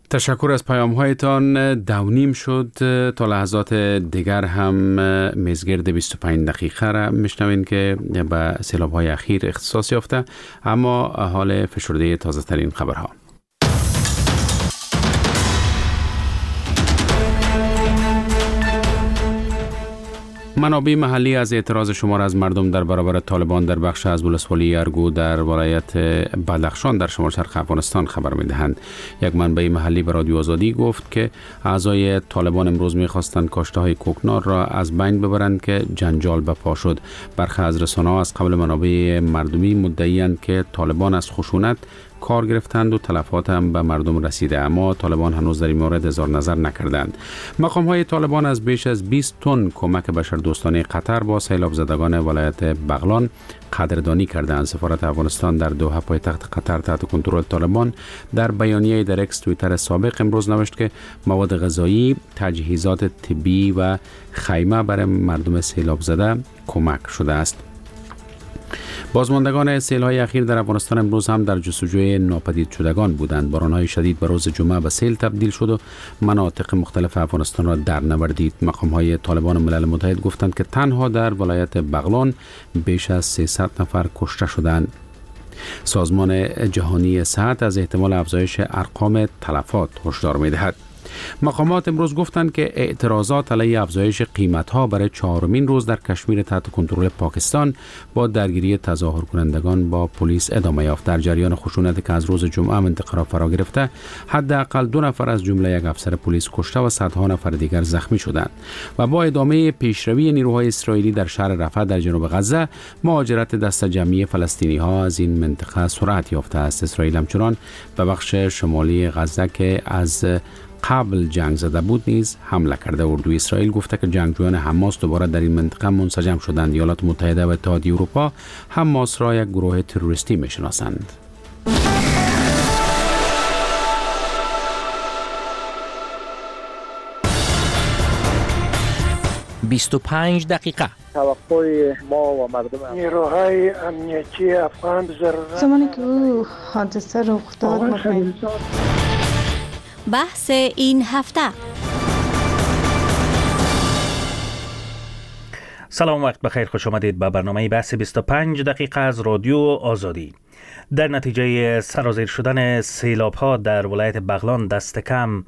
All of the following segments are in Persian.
تشکر از پیام هایتان. 2:30 شد. تا لحظات دیگر هم میزگرد 25 دقیقه را میشنوین که به سیلاب های اخیر اختصاص یافته، اما حال فشرده تازه ترین خبرها. منابع محلی از اعتراض شمار از مردم در برابر طالبان در بخش از ولسوالی ارگو در ولایت بدخشان در شمال شرق افغانستان خبر می‌دهند. یک منبع محلی به رادیو آزادی گفت که اعضای طالبان امروز می‌خواستند کاشته‌های کوکنار را از بین ببرند که جنجال به پا شد. برخی از رسانه‌ها از قبل منابع مردمی مدعی‌اند که طالبان از خشونت کار گرفتند و تلفات هم به مردم رسیده، اما طالبان هنوز در این مورد اظهار نظر نکردند. مقام‌های طالبان از بیش از 20 تن کمک بشردوستانه قطر با سیلاب زدگان ولایت بغلان قدردانی کردند. سفارت افغانستان در دوحه پایتخت قطر تحت کنترل طالبان در بیانیه در اکس توییتر سابق امروز نوشت که مواد غذایی، تجهیزات طبی و خیمه برای مردم سیلاب زده کمک شده است. بازماندگان سیل‌های اخیر در افغانستان امروز هم در جستجوی ناپدید شدگان بودند. باران‌های شدید به روز جمعه به سیل تبدیل شد و مناطق مختلف افغانستان را در نوردید. مقام‌های طالبان و ملل متحد گفتند که تنها در ولایت بغلان بیش از 300 نفر کشته شدند. سازمان جهانی صحت از احتمال افزایش ارقام تلفات هشدار می‌دهد. مقامات امروز گفتند که اعتراضات علیه افزایش قیمت‌ها برای 4مین روز در کشمیر تحت کنترل پاکستان با درگیری تظاهر کنندگان با پلیس ادامه یافت. در جریان خشونتی که از روز جمعه منطقه را فرا گرفته، حداقل 2 نفر از جمله یک افسر پلیس کشته و صدها نفر دیگر زخمی شدند. و با ادامه پیشروی نیروهای اسرائیلی در شهر رفح در جنوب غزه، مهاجرت دست جمعی فلسطینی‌ها از این منطقه سرعت یافته است. اسرائیل همچنان به بخش شمالی غزه که از قبل جنگ زده بود نیز حمله کرده. اردوی اسرائیل گفته که جنگجویان حماس دوباره در این منطقه منسجم شدند. ایالات متحده و اتحادیه اروپا حماس را یک گروه تروریستی می‌شناسند. 25 دقیقه. توقع ما و مردم نیروهای امنیتی افغان زمانی که او حادثه رخ داد بحث این هفته. سلام، وقت بخیر، خوش آمدید به برنامه بحث 25 دقیقه از رادیو آزادی. در نتیجه سرازیر شدن سیلاب ها در ولایت بغلان دست کم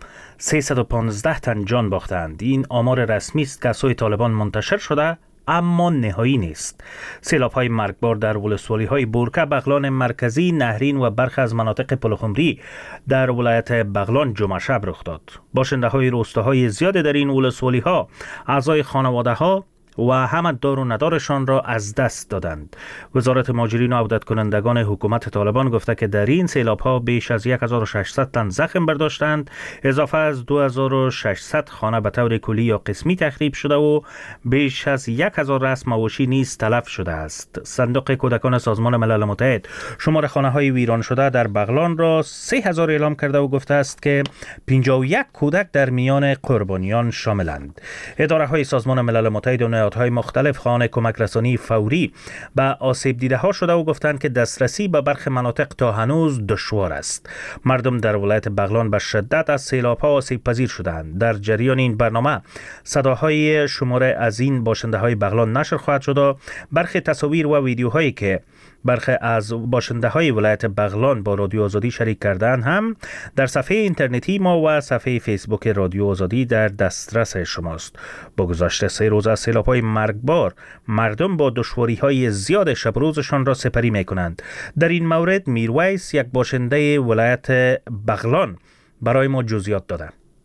315 تن جان باختند. این آمار رسمی است که از سوی طالبان منتشر شده، اما نهایی نیست. سیلاب های مرگبار در ولسوالی های بورکه، بغلان مرکزی، نهرین و برخی از مناطق پلخمری در ولایت بغلان جمعه شب رخ داد. باشنده های روستاهای زیاد در این ولسوالی ها اعضای خانواده ها و هم دار و ندارشان را از دست دادند. وزارت مهاجرین و عودت کنندگان حکومت طالبان گفته که در این سیلاب ها بیش از 1600 تن زخم برداشتند، اضافه از 2600 خانه به طور کلی یا قسمی تخریب شده و بیش از 1000 رأس مواشی نیز تلف شده است. صندوق کودکان سازمان ملل متحد شمار خانه های ویران شده در بغلان را 3000 اعلام کرده و گفته است که 51 کودک در میان قربانیان شاملند. اداره های سازمان ملل متحد و نهادهای مختلف خواهان کمک رسانی فوری به آسیب دیده ها شده و گفتند که دسترسی به برخی مناطق تا هنوز دشوار است. مردم در ولایت بغلان به شدت از سیلاب ها آسیب پذیر شدند. در جریان این برنامه صداهای شماره از این باشنده های بغلان نشر خواهد شد و برخی تصاویر و ویدیوهایی که برخی از باشنده های ولایت بغلان با رادیو آزادی شریک کردن هم در صفحه اینترنتی ما و صفحه فیسبوک رادیو آزادی در دسترس شماست. با گذشت 3 روز از سیلاب‌های مرگبار، مردم با دشواری‌های زیاد شب روزشان را سپری می‌کنند. در این مورد میرویس، یک باشنده ولایت بغلان، برای ما جزئیات داده.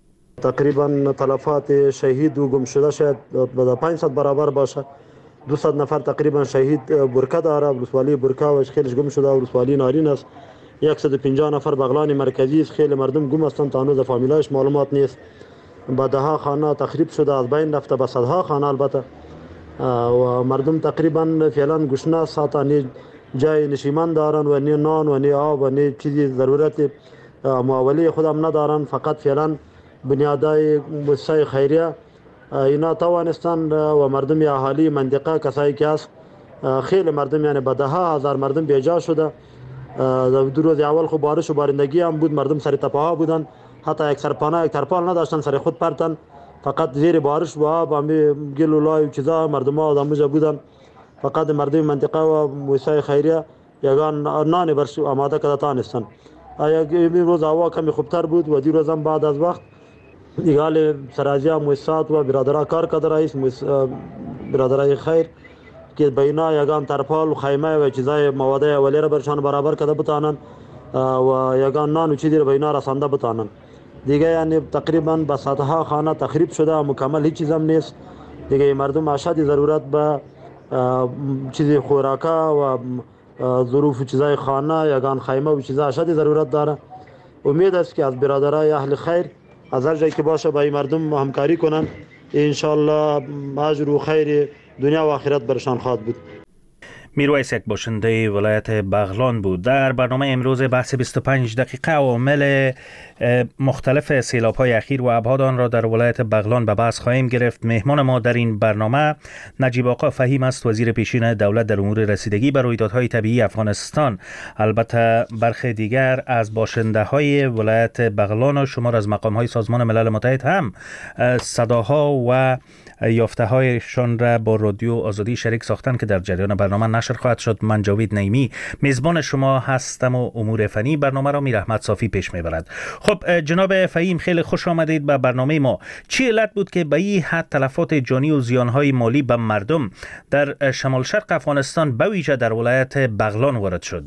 تقریبا تلفات شهید و گم شده شاید به 500 برابر باشه. 200 نفر تقریبا شهید برکه داره، ولسوالی برکه و خیلیش گم شده، ولسوالی نارین است. 150 نفر بغلان مرکزی است، خیلی مردم گم هستند، تا هنوز فامیلایش معلومات نیست. با ده خانه تخریب شده، از بین رفته، به صدها خانه البته، و مردم تقریبا فعلا گشنه است، نه جای نشیمن دارن و نه نان و نه آب و نه چیزی ضرورت معاوله خودم ندارن. فقط فعلا بنیادای مؤسسه خیریه اینا توانستند و مردم اهالی منطقه کسایی که است، خیلی مردم، یعنی به 10,000 مردم بیجا شده. 2 روز اول خب بارش و بارندگی هم بود، مردم سر تپه ها بودن، حتی یک سرپانه یک ترپال نداشتن، سر خود پرتن، فقط زیر بارش و آب همی گل و لای و چیزا مردم ها آدموجا بودن. فقط مردم منطقه و موسسه خیریه یگان نان برش آماده کرده تانستن. یک روز هوا کمی خوبتر بود و دی روز هم بعد از وقت دیگه سرازیا موسسات و برادرها کار کرده، رئیس برادرای خیر که بینا یگان ترپال و خیمه و چیزای مواد اولیه را برشان برابر کرده بتانن و یگان نان و چیزی را بینا رسانده بتانن. دیگه یعنی تقریبا به صدها خانه تخریب شده، مکمل هیچ چیز هم نیست دیگه. مردم اشد ضرورت به چیزی خوراکا و ظروف چیزای خانه یگان خیمه و چیزا اشد ضرورت داره. امید است که از برادرای اهل خیر از هر جایی که باشه با این مردم همکاری کنن، ان شاء الله اجر و خیر دنیا و آخرت برشان خواهد بود. میرویس یک باشنده ولایت بغلان بود. در برنامه امروز بحث 25 دقیقه عوامل مختلف سیلاب‌های اخیر و ابعاد آن را در ولایت بغلان به بحث خواهیم گرفت. مهمان ما در این برنامه نجیب آقا فهیم است، وزیر پیشین دولت در امور رسیدگی به رویدادهای طبیعی افغانستان. البته برخی دیگر از باشنده‌های ولایت بغلان و شمار از مقام‌های سازمان ملل متحد هم صداها و یافته‌هایشان را با رادیو آزادی شریک ساختند که در جریان برنامه نشر خواهد شد. من جاوید نعیمی میزبان شما هستم و امور فنی برنامه را میر احمد صافی پیش میبرد. خب جناب فهیم، خیلی خوش آمدید به برنامه ما. چی علت بود که به این حد تلفات جانی و زیانهای مالی به مردم در شمال شرق افغانستان به ویژه در ولایت بغلان وارد شد؟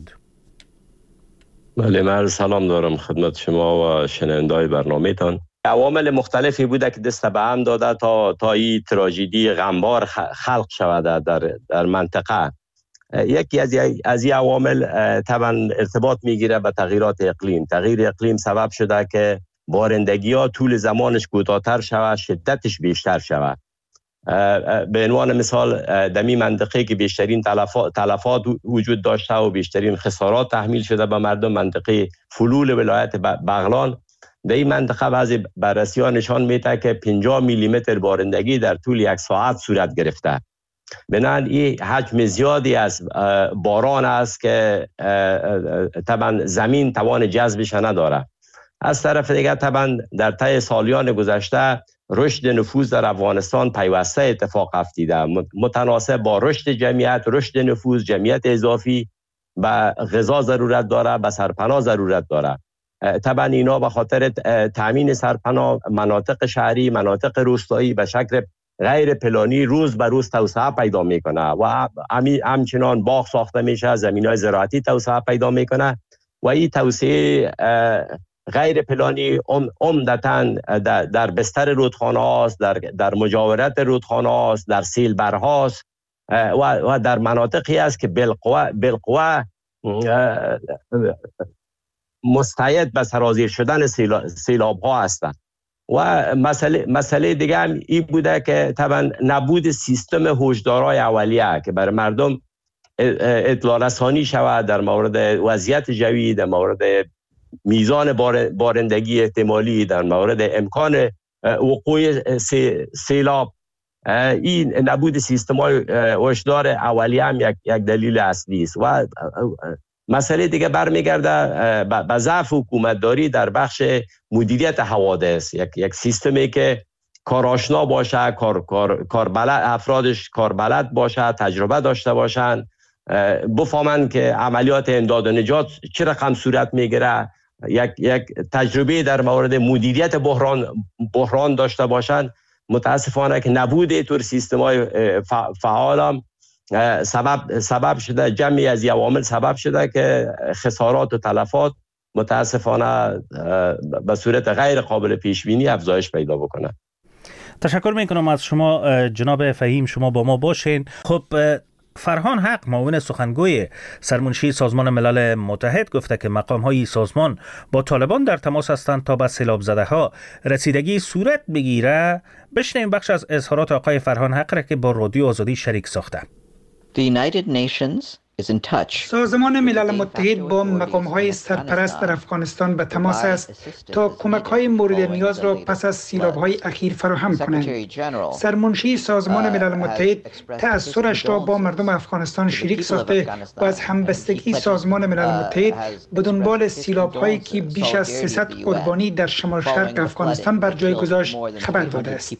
بله، من سلام دارم خدمت شما و شنونده‌های برنامه‌تان. عوامل مختلفی بوده که دست به هم داده تا این تراژدی غمبار خلق شود در منطقه. یکی از این عوامل طبعا ارتباط میگیره به تغییرات اقلیم. تغییر اقلیم سبب شده که بارندگی ها طول زمانش کوتاه‌تر شود، شدتش بیشتر شود. به عنوان مثال در این منطقه که بیشترین تلفات وجود داشته و بیشترین خسارات تحمیل شده به مردم، منطقه فلول ولایت بغلان، در این منطقه بعضی بررسی‌ها نشان میده که 50 میلیمتر بارندگی در طول یک ساعت صورت گرفته. بنابراین این حجم زیادی از باران است که طبعا زمین توان جذبش نداره. از طرف دیگر طبعا در طی سالیان گذشته رشد نفوذ در افغانستان پیوسته اتفاق افتیده، متناسب با رشد جمعیت، رشد نفوذ، جمعیت اضافی به غذا ضرورت داره، به سرپناه ضرورت داره. طبعا اینا به خاطر تامین سرپناه مناطق شهری، مناطق روستایی به شکل غیر پلانی روز به روز توسعه پیدا میکنه و همچنان باغ ساخته میشه، زمینای زراعتی توسعه پیدا میکنه و این توسعه غیر پلانی عمدتاً در بستر رودخانه هاست، در مجاورت رودخانه هاست، در سیلبرها است و در مناطقی است که بالقوه مستعد به سرازیر شدن سیلاب ها هستند. و مسئله دیگه هم این بوده که طبعا نبود سیستم هشدارهای اولیه که بر مردم اطلاع رسانی شود در مورد وضعیت جوی، در مورد میزان بارندگی احتمالی، در مورد امکان وقوع سیلاب. این نبود سیستم‌های هشدار اولیه هم یک دلیل اصلی است. و مسئله دیگه برمیگرده به ضعف حکومتداری در بخش مدیریت حوادث. یک سیستمی که کارآشنا باشه، افرادش کاربلد باشه، تجربه داشته باشن، بفهمن که عملیات امداد و نجات چه رقم صورت میگیره، یک تجربه در مورد مدیریت بحران داشته باشن. متاسفانه که نبود اینطور سیستم‌های فعال هم سبب شده، جمعی از عوامل سبب شده که خسارات و تلفات متاسفانه به صورت غیر قابل پیش بینی افزایش پیدا بکنه. تشکر میکنم از شما جناب فهیم، شما با ما باشین. خب فرهان حق، معاون سخنگوی سرمنشی سازمان ملل متحد، گفته که مقام‌های سازمان با طالبان در تماس هستند تا به سیلاب زده‌ها رسیدگی صورت بگیره. بشنویم بخش از اظهارات آقای فرهان حق را که با رادیو آزادی شریک ساخته. The United Nations سازمان ملل متحد با مقام‌های سرپرست در افغانستان به تماس است تا کمک‌های مورد نیاز را پس از سیلاب‌های اخیر فراهم کنند. سرمنشی سازمان ملل متحد تأثیرش را با مردم افغانستان شریک ساخته و از همبستگی سازمان ملل متحد به دنبال سیلاب‌هایی که بیش از 300 قربانی در شمال شرق افغانستان بر جای گذاشت خبر داده است.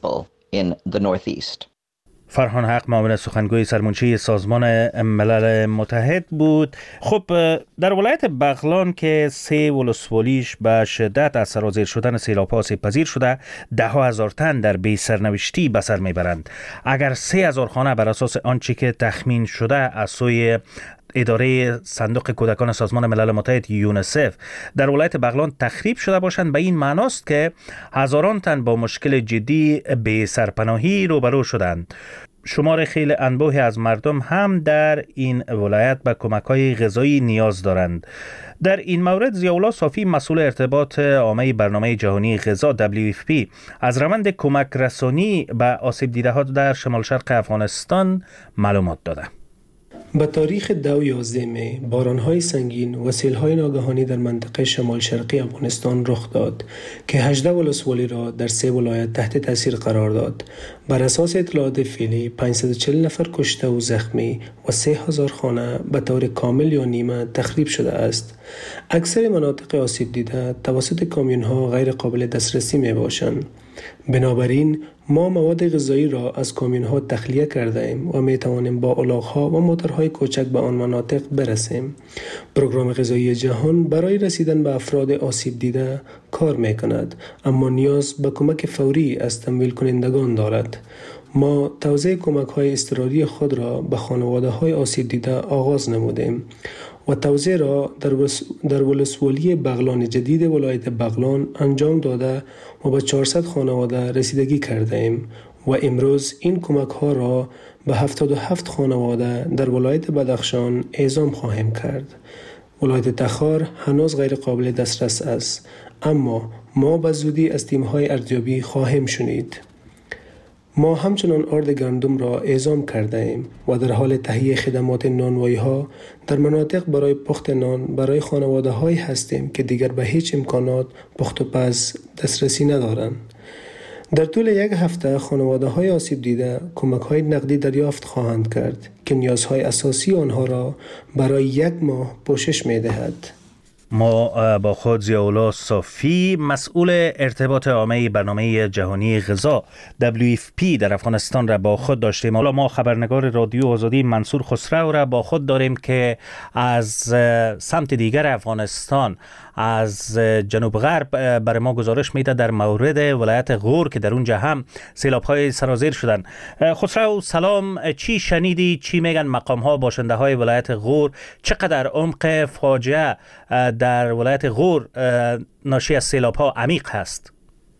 فرهان حق معاون سخنگوی سرمنشی سازمان ملل متحد بود. خب در ولایت بغلان که 3 ولسوالیش به شدت از سرازیر شدن سیلاب‌ها آسیب پذیر شده، 10,000 تن در بی سرنوشتی به سر میبرند. اگر 3,000 خانه بر اساس آنچه که تخمین شده از سوی اداره صندوق کودکان سازمان ملل متحد یونیسف در ولایت بغلان تخریب شده باشند، به این معناست که هزاران تن با مشکل جدی بی سرپناهی روبرو شدند. شمار خیلی انبوهی از مردم هم در این ولایت به کمک‌های غذایی نیاز دارند. در این مورد ضیاءالله صافی مسئول ارتباط عامه برنامه جهانی غذا WFP از روند کمک رسانی به آسیب دیده‌ها در شمال شرق افغانستان معلومات داده. به تاریخ 2/11 می باران‌های سنگین و سیل‌های ناگهانی در منطقه شمال شرقی افغانستان رخ داد که 18 ولسوالی را در 3 ولایت تحت تاثیر قرار داد. بر اساس اطلاعات فعلی 540 نفر کشته و زخمی و 3,000 خانه به طور کامل یا نیمه تخریب شده است. اکثر مناطق آسیب دیده توسط کامیون‌ها غیر قابل دسترسی می باشند. بنابراین ما مواد غذایی را از کامیون‌ها تخلیه کرده ایم و می توانیم با الاغ‌ها و موتورهای کوچک به آن مناطق برسیم. پروگرام غذایی جهان برای رسیدن به افراد آسیب دیده کار می کند، اما نیاز به کمک فوری از تمویل کنندگان دارد. ما توزیع کمک‌های اضطراری خود را به خانواده‌های آسیب دیده آغاز نمودیم و توزیع را در ولسوالی بغلان جدید ولایت بغلان انجام داده و به 400 خانواده رسیدگی کرده ایم و امروز این کمک ها را به 77 خانواده در ولایت بدخشان اعزام خواهیم کرد. ولایت تخار هنوز غیر قابل دسترس است، اما ما به زودی از تیم‌های ارزیابی خواهیم شنید. ما همچنان آرد گندم را اعزام کرده ایم و در حال تهیه خدمات نانوایی ها در مناطق برای پخت نان برای خانواده هایی هستیم که دیگر به هیچ امکانات پخت و پز دسترسی ندارند. در طول 1 هفته خانواده های آسیب دیده کمک های نقدی دریافت خواهند کرد که نیازهای اساسی آنها را برای 1 ماه پوشش می دهد. ما با خود ضیاءالله صافی مسئول ارتباط عامه برنامه جهانی غذا WFP در افغانستان را با خود داشتیم. حالا ما خبرنگار رادیو آزادی منصور خسرو را با خود داریم که از سمت دیگر افغانستان از جنوب غرب برای ما گزارش میده در مورد ولایت غور که در اونجا هم سیلاب‌های سرازیر شدن. خسرو سلام، چی شنیدی؟ چی میگن مقام ها باشنده های ولایت غور؟ چقدر عمق فاجعه در ولایت غور ناشی از سیلاب‌ها عمیق هست؟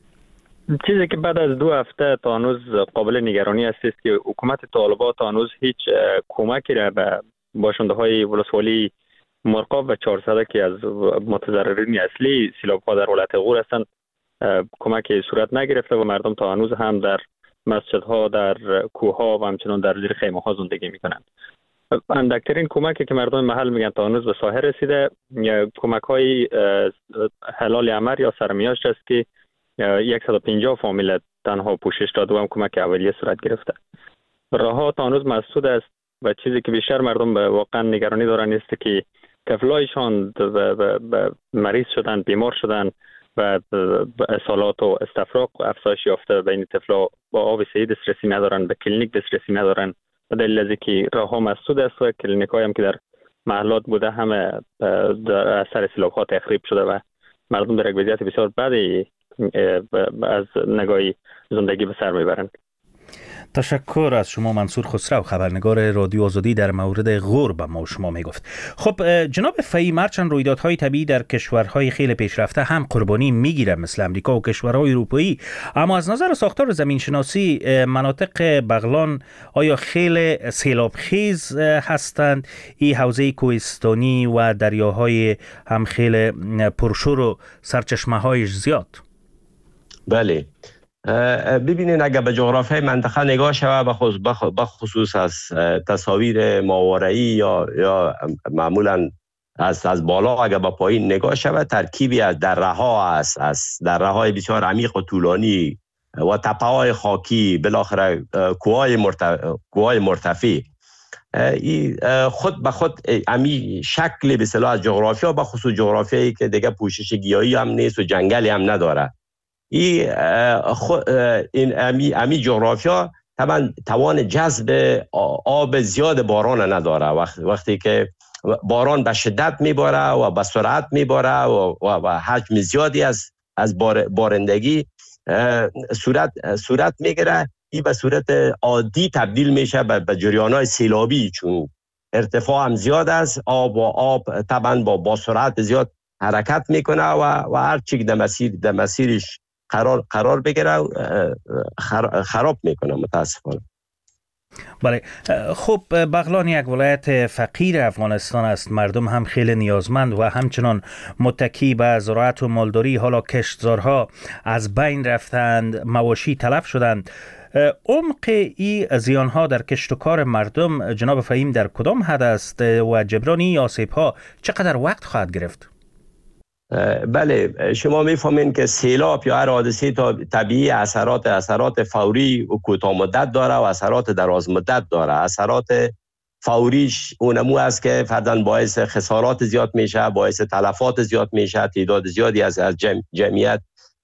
چیزی که بعد از 2 هفته تا هنوز قابل نگرانی است که حکومت طالبان تا هنوز هیچ کمکی را به باشنده های ولسوالی مرقاب و 400 که از متضررین اصلی سیلاب‌ها در ولایت غور هستند کمکی صورت نگرفته و مردم تا هنوز هم در مسجدها، در کوه‌ها و همچنین در زیر خیمه‌ها زندگی می‌کنند. اندکترین کمکی که مردم محل میگن تا هنوز به ساحل رسیده کمک‌های حلال امر یا سرمیاشت است که 150 فامیل تنها پوشش داده و هم کمک اولیه صورت گرفته. راه‌ها تا هنوز مسدود است و چیزی که بیشتر مردم به واقعا نگرانی دارن است که طفلایشان مریض شدن، بیمار شدن و اصالات و استفراغ افزایش یافته. بین طفلا با آب صحی دسترسی ندارن، به کلینیک دسترسی ندارن و دلیل از اینکه راه‌ها مسدود است و کلینیک‌هایی هم که در محلات بوده همه در اثر سیلاب‌ها تخریب شده و مردم در یک وضعیت بسیار بدی از نگاه زندگی به سر میبرند. تشکر از شما منصور خسرو، خبرنگار رادیو آزادی در مورد غور به ما شما میگفت. خب جناب فهیم، هرچند رویدادهای طبیعی در کشورهای خیلی پیشرفته هم قربانی میگیره مثل امریکا و کشورهای اروپایی، اما از نظر ساختار زمینشناسی مناطق بغلان آیا خیلی سیلابخیز هستند؟ این حوزه کوهستانی و دریاهای هم خیلی پرشور و سرچشمه هایش زیاد؟ بله، ببینید اگر به جغرافیای منطقه نگاه شود به خصوص از تصاویر ماورایی یا معمولا از بالا اگر به پایین نگاه شود ترکیبی از دره‌ها است، از دره‌های بسیار عمیق و طولانی و تپه‌های خاکی، بالاخره کوههای مرتفع. خود به خود امی شکل به اصطلاح از جغرافیا، به خصوص جغرافیایی که دیگه پوشش گیاهی هم نیست و جنگلی هم نداره، این امی جغرافیا طبعا توان جذب آب زیاد باران نداره. وقتی که باران به شدت میباره و به سرعت میباره و حجم زیادی از بارندگی صورت میگیره، این به صورت عادی تبدیل میشه به جریان‌های سیلابی، چون ارتفاع هم زیاد است. آب طبعا با سرعت زیاد حرکت میکنه و هر چی در مسیرش قرار بگیره خراب میکنه متاسفانه. بله، خب بغلان یک ولایت فقیر افغانستان است، مردم هم خیلی نیازمند و همچنان متکی به زراعت و مالداری. حالا کشتزارها از بین رفتند، مواشی تلف شدند. عمق این زیانها در کشت و کار مردم جناب فهیم در کدام حد است و جبران این آسیب‌ها چقدر وقت خواهد گرفت؟ بله، شما میفهمین که سیلاب یا هر حادثه طبیعی اثرات فوری و کوتاه مدت داره و اثرات دراز مدت داره. اثرات فوریش اونمو است که فرضاً باعث خسارات زیاد میشه، باعث تلفات زیاد میشه، تعداد زیادی از جمعیت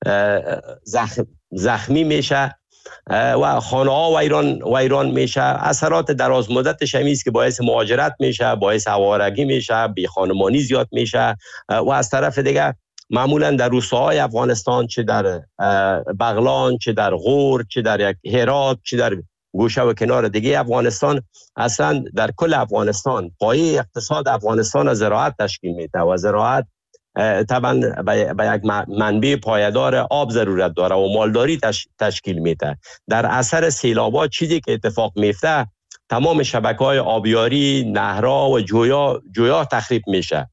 زخمی میشه و خانه ها ویران میشه. اثرات دراز مدتش همی است که باعث مهاجرت میشه، باعث آوارگی میشه، بی خانمانی زیاد میشه و از طرف دیگه معمولا در روستاهای افغانستان، چه در بغلان، چه در غور، چه در هرات، چه در گوشه و کنار دیگه افغانستان، اصلا در کل افغانستان پایه اقتصاد افغانستان از زراعت تشکیل میده و زراعت طبعا به یک منبع پایدار آب ضرورت داره و مالداری تشکیل میده. در اثر سیلابات چیزی که اتفاق میفته، تمام شبکه‌های آبیاری، نهرها و جویا تخریب میشه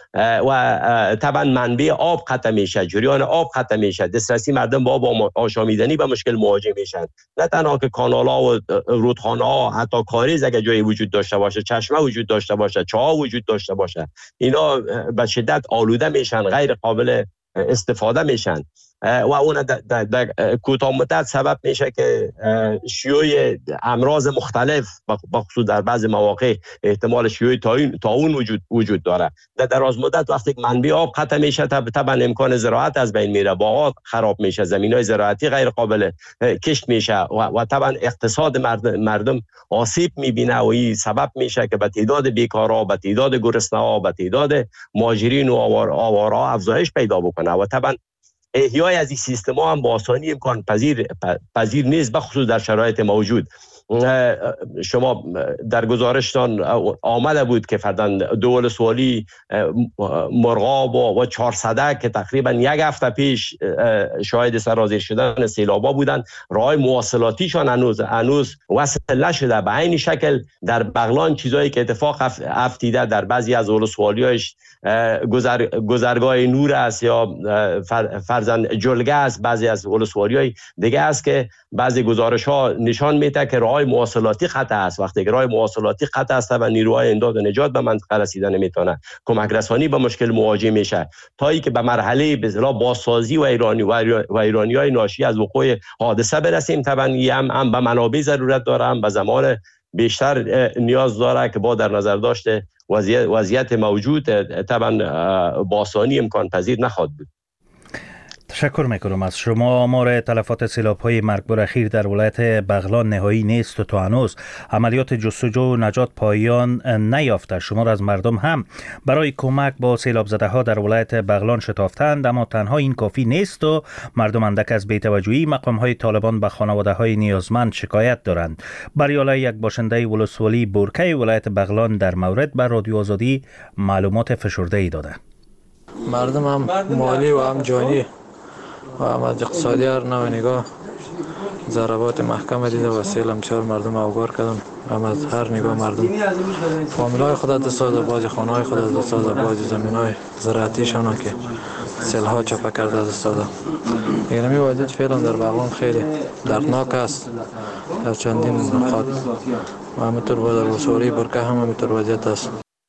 و طبعا منبع آب قطع میشه، جریان آب قطع میشه، دسترسی مردم با آشامیدنی به مشکل مواجه میشن. نه تنها که کانال‌ها و رودخانه‌ها، حتی کاریز اگه جایی وجود داشته باشه، چشمه وجود داشته باشه، چاه وجود داشته باشه، اینا به شدت آلوده میشن، غیر قابل استفاده میشن و اون در کوتاه مدت سبب میشه که شیوع امراض مختلف، بخصوص در بعض مواقع احتمال شیوع طاعون وجود داره. در دراز مدت وقتی منبع آب قطع میشه، طبعا امکان زراعت از بین میره، باغات خراب میشه، زمینای زراعتی غیر قابل کشت میشه و طبعا اقتصاد مردم آسیب میبینه و این سبب میشه که به تعداد بیکارا، به تعداد گرسنه‌ها، به تعداد مهاجرین و آوارها افزایش پیدا بکنه و طبعا احیای از این سیستم ها هم با آسانی امکان پذیر نیست، بخصوص در شرایط موجود. شما در گزارشتان آمده بود که فرداً دول سوالی مرغاب و 400 که تقریبا یک هفته پیش شاهد سرازیر شدن سیلابا بودن، راه مواصلاتیشان هنوز وصل نشده. به این شکل در بغلان چیزایی که اتفاق افتیده در بعضی از ولسوالی‌هاش، گذرگاه نور است یا فرزند جلگه است، بعضی از ولسوالی‌های دیگه است که بعضی گزارش‌ها نشان میده که راه مواصلاتی قطع است. وقتی که راه مواصلاتی قطع است و نیروهای امداد و نجات به منطقه رسیدن نمیتونه، کمک رسانی به مشکل مواجه میشه، تا اینکه به مرحله به اصطلاح بازسازی و ایرانی‌های ناشی از وقوع حادثه برسیم. طبعا هم به منابع ضرورت داره، هم به زمان بیشتر نیاز داره که با در نظر داشته وضعیت موجود طبعا با آسانی امکان پذیر نخواهد بود. تشکر میکنم از شما. آمار تلفات سیلاب‌های مرگبار اخیر در ولایت بغلان نهایی نیست و تا هنوز عملیات جستجو و نجات پایان نیافته. شمار از مردم هم برای کمک با سیلاب زده ها در ولایت بغلان شتافتند، اما تنها این کافی نیست و مردم اندک از بی‌توجهی مقام های طالبان به خانواده های نیازمند شکایت دارند. بریالا، یک باشنده ولسوالی بورکه ولایت بغلان، در مورد به رادیو آزادی معلومات فشرده ای داده. مردم هم مالی و هم جانی و هم از اقتصادی هر نوع نگاه ضربات محکم دیده و سیل امسیار مردم اوگار کردن. هم از هر نگاه مردم فامیلای خود دست ساز، بازی خانه های خود دست ساز، بازی زمین های زراعتیشان که سیل ها چپه کرده از استاده. اینمی وضعیت فعلا در بغلان خیلی دردناک است در چندین نقاط و همینطور با در ولسوالی برکه هم همینطور وضعیت است.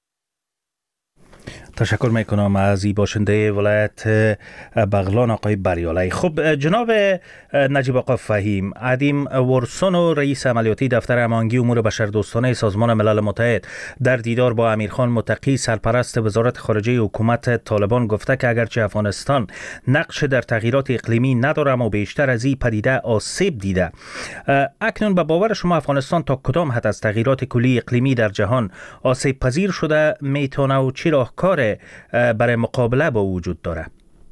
تشکر میکنم از باشنده ولایت بغلان آقای بریالی. خب جناب نجیب آقا فهیم، ادیم ورسون و رئیس عملیاتی دفتر امانگی امور بشردوستانه سازمان ملل متحد در دیدار با امیرخان متقی سرپرست وزارت خارجه حکومت طالبان گفته که اگرچه افغانستان نقش در تغییرات اقلیمی نداره اما بیشتر از این پدیده آسیب دیده. اکنون به باور شما افغانستان تا کدام حد از تغییرات کلی اقلیمی در جهان آسیب پذیر شده میتونه و چی راهکار برای مقابله با وجود داره؟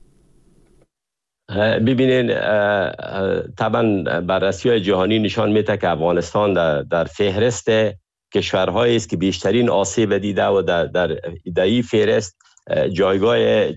ببینین طبعا بررسی‌های جهانی نشان میده که افغانستان در فهرست کشورهایی است که بیشترین آسیب دیده و در این فهرست جایگاه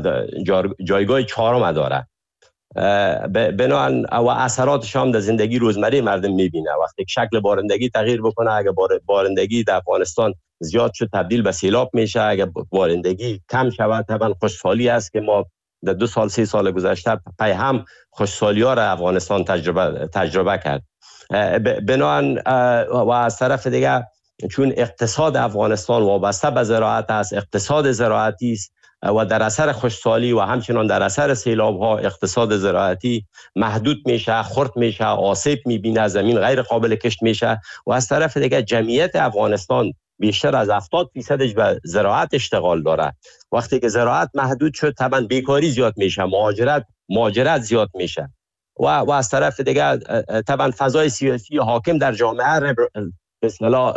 چهارم داره. بنابراین و اثراتش هم در زندگی روزمره مردم میبینه. وقتی که شکل بارندگی تغییر بکنه، اگر بارندگی در افغانستان زیاد شد تبدیل به سیلاب میشه، اگر بارندگی کم شود طبعا خشکسالی است که ما در 2 سال 3 سال گذشته پی هم خشکسالی ها را افغانستان تجربه کرد. بنابراین و از طرف دیگه چون اقتصاد افغانستان وابسته به زراعت است، اقتصاد زراعتی است و در اثر خشکسالی و همچنان در اثر سیلاب ها اقتصاد زراعتی محدود میشه، خرد میشه، آسیب میبینه، زمین غیر قابل کشت میشه و از طرف دیگه جمعیت افغانستان بیشتر از 70% به زراعت اشتغال داره. وقتی که زراعت محدود شد طبعا بیکاری زیاد میشه، مهاجرت زیاد میشه و از طرف دیگه طبعا فضای سیاسی حاکم در جامعه به اصطلاح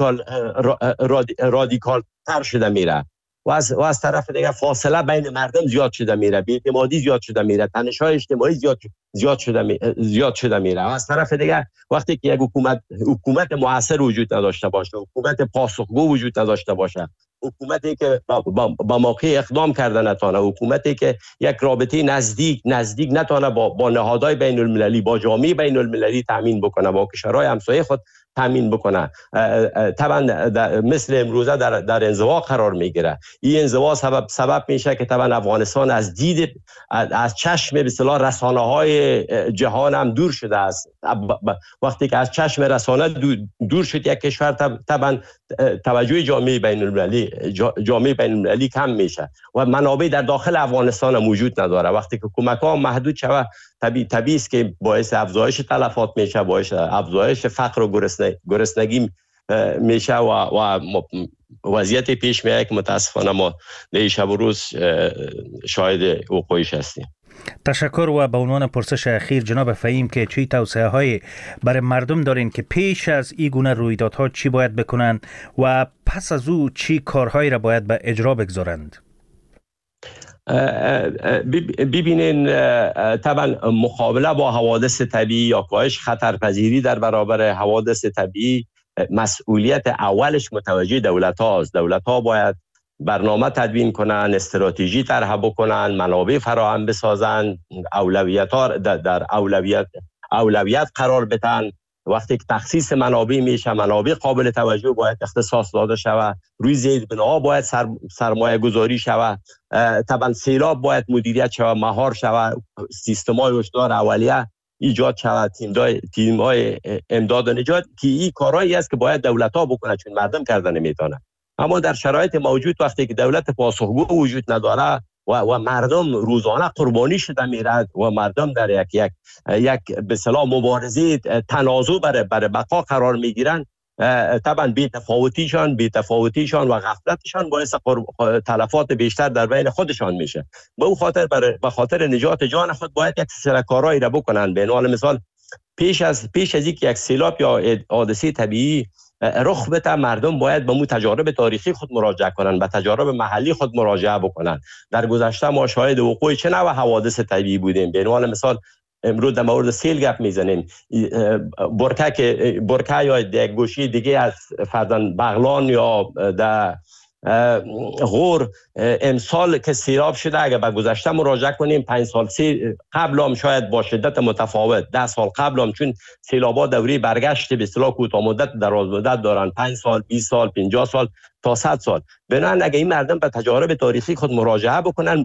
رادیکال تر شده میره و از طرف دیگه فاصله بین مردم زیاد شده میره، بی‌اعتمادی زیاد شده میره، تنش‌های اجتماعی زیاد شده میره و از طرف دیگه وقتی که یک حکومت موثر وجود نداشته باشه، حکومت پاسخگو وجود نداشته باشه، حکومتی که با موقع اقدام کرده نتونه، حکومتی که یک رابطه نزدیک نتونه با نهادهای بین المللی، با جامعه بین المللی تامین بکنه، با کشورهای همسایه خود تامین بکنه، طبعا مثل امروزه در انزوا قرار میگیره. این انزوا سبب میشه که طبعا افغانستان از چشم به اصطلاح رسانه‌های جهان هم دور شده است. وقتی که از چشم رسانه دور شد یک کشور طبعا توجه جامعه بین المللی کم میشه و منابع در داخل افغانستان هم وجود نداره. وقتی که کمک‌ها محدود شود طبیعی است که باعث افزایش تلفات میشه، باعث افزایش فقر و گرسنگی میشه و وضعیت پیش میاد که متاسفانه ما در شب و روز شاهد وقوعش هستیم. تشکر. و به عنوان پرسش اخیر جناب فهیم که چی توصیه های برای مردم دارین که پیش از این گونه رویدادها چی باید بکنن و پس از او چی کارهایی را باید به اجرا بگذارند؟ ببینین طبعا مقابله با حوادث طبیعی یا کاهش خطرپذیری در برابر حوادث طبیعی مسئولیت اولش متوجه دولت هاست. دولت ها باید برنامه تدوین کنن، استراتژی طرح بکنن، منابع فراهم بسازن، اولویت ها در اولویت قرار بدن. وقتی که تخصیص منابع میشه، منابع قابل توجه باید اختصاص داده شود، روی زیربناها باید سرمایه گذاری شود، طبعا سیلاب باید مدیریت شود، مهار شود، سیستم‌های هشدار اولیه ایجاد شود، تیم‌های امداد و نجات، که این کارهایی است که باید دولت‌ها بکنه چون مردم کردن نمیتونه. اما در شرایط موجود وقتی که دولت پاسخگو وجود نداره و مردم روزانه قربانی شده میرد و مردم در یک به اصطلاح مبارزه تنازع برای بقا قرار میگیرن، طبعا بی‌تفاوتیشان و غفلتشان باعث تلفات بیشتر در بین خودشان میشه. به خاطر نجات جان خود باید یک سری کارهایی را بکنن. به عنوان مثال پیش از اینکه یک سیلاب یا حادثه طبیعی رخ بده، مردم باید به تجارب تاریخی خود مراجعه کنن، به تجارب محلی خود مراجعه بکنن. در گذشته ما شاهد وقوع چه نوع حوادث طبیعی بودیم. به عنوان مثال امروز در مورد سیل گپ میزنیم، برکه یا یک گوشه دیگه از فرزند بغلان یا در غور امسال که سیلاب شده، اگر به گذشته مراجعه کنیم 5 سال قبل هم شاید با شدت متفاوت، 10 سال قبل هم، چون سیلاب‌ها دوره برگشت به اصطلاح کوتاه مدت دراز مدت دارن، 5 سال 20 سال 50 سال تا 100 سال. بنابراین اگه این مردم به تجارب تاریخی خود مراجعه بکنن،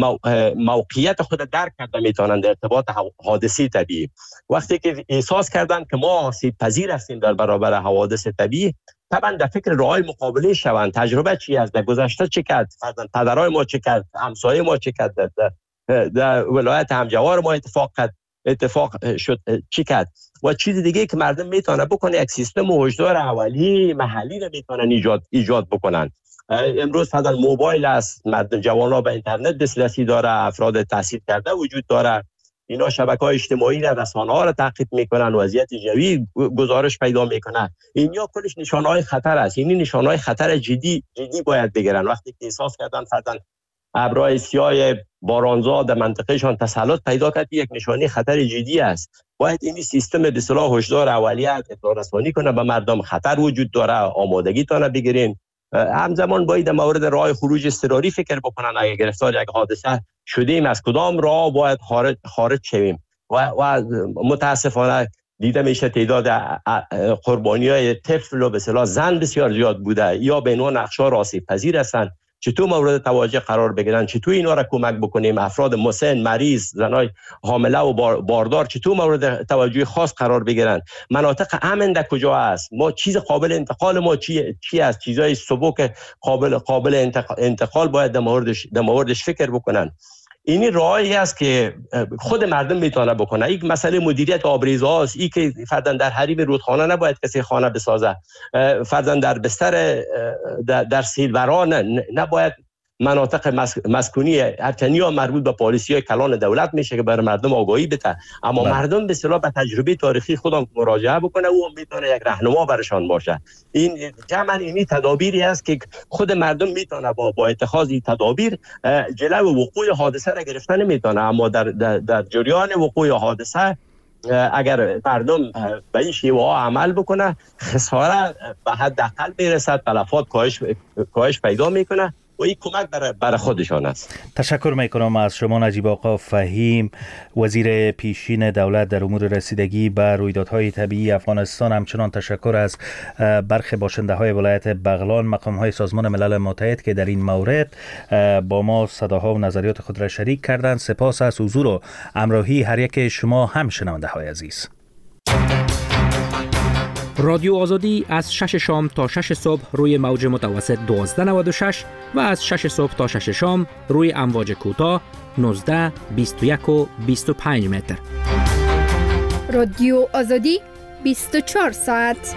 موقعیت خود درک کرده میتونن در ارتباط حادثه طبیعی. وقتی که احساس کردن که ما آسیب پذیر هستیم در برابر حوادث طبیعی، طبعا در فکر راهی مقابله شوند. تجربه چی است؟ در گذشته چه کرد؟ پدرای ما چه کرد؟ همسایه ما چه کرد؟ در ولایت همجوار ما اتفاق شد چی کرد؟ و چیز دیگه که مردم میتونه بکنه، یک سیستم هشدار اولیه محلی رو میتونن ایجاد بکنن. امروز فقط موبایل است، مردم جوانان به اینترنت دسترسی داره، افراد تحصیل کرده وجود داره، اینا شبکه‌های اجتماعی را، رسانه‌ها را تعقیب میکنن، وضعیت جوی گزارش پیدا میکنن. اینیا کلش نشانه‌های خطر است. این نشانه‌های خطر جدی باید بگیرن. وقتی که احساس کردن فرضاً ابرهای سیاه بارانزا در منطقهشان تسلط پیدا کرد، یک نشانه خطر جدی است. باید این سیستم به اصطلاح هشدار اولیه اطلاع رسانی کنه به مردم، خطر وجود داره، آمادگی تان بگیرین. همزمان باید در مورد راه خروج اضطراری فکر بکنن. اگر گرفتار یک حادثه شدیم، از کدام راه باید خارج شویم. و متاسفانه دیده میشه تعداد قربانی‌های طفل و به اصطلاح زن بسیار زیاد بوده، یا به نوع نقش‌ها آسیب پذیر هستند. چطور مورد توجه قرار بگیرن؟ چطور اینا را کمک بکنیم؟ افراد مسن، مریض، زنای حامله و باردار چطور مورد توجه خاص قرار بگیرن؟ مناطق امن در کجا است؟ ما چیز قابل انتقال ما چی است؟ چیزای سبک قابل انتقال باید در موردش فکر بکنن. این راهی است که خود مردم میتونه بکنه. یک مسئله مدیریت آبریزها است. این که فرضاً در حریم رودخانه نباید کسی خانه بسازه، فرضاً در بستر در سیلوران نباید مناطق مسکونی هرچنی ها مربوط به پالیسی‌های کلان دولت میشه که برای مردم آگاهی بده، اما مردم به اصطلاح به تجربه تاریخی خودم مراجعه بکنه، او میتونه یک راهنما برشان باشه. این جمعاً اینی تدابیری است که خود مردم میتونه با اتخاذ این تدابیر جلو وقوع حادثه را گرفتن میتونه. اما در جریان وقوع حادثه اگر مردم به این شیوه ها عمل بکنه، خساره به حداقل میرسد، تلفات کاهش پیدا میکنه و این کمک برای خودشان است. تشکر میکنم از شما نجیب آقا فهیم، وزیر پیشین دولت در امور رسیدگی به رویدادهای طبیعی افغانستان. همچنان تشکر از برخی باشنده‌های ولایت بغلان، مقام‌های سازمان ملل متحد که در این مورد با ما صداها و نظریات خود را شریک کردند. سپاس از حضور و همراهی هر یک شما هم شنونده‌های عزیز. رادیو آزادی از 6 شام تا 6 صبح روی موج متوسط 1296 و از 6 صبح تا 6 شام روی امواج کوتاه 19، 21 و 25 متر. رادیو آزادی 24 ساعت.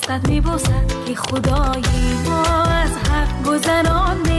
دستت میبوسد که خدایی ما از حق گذرانده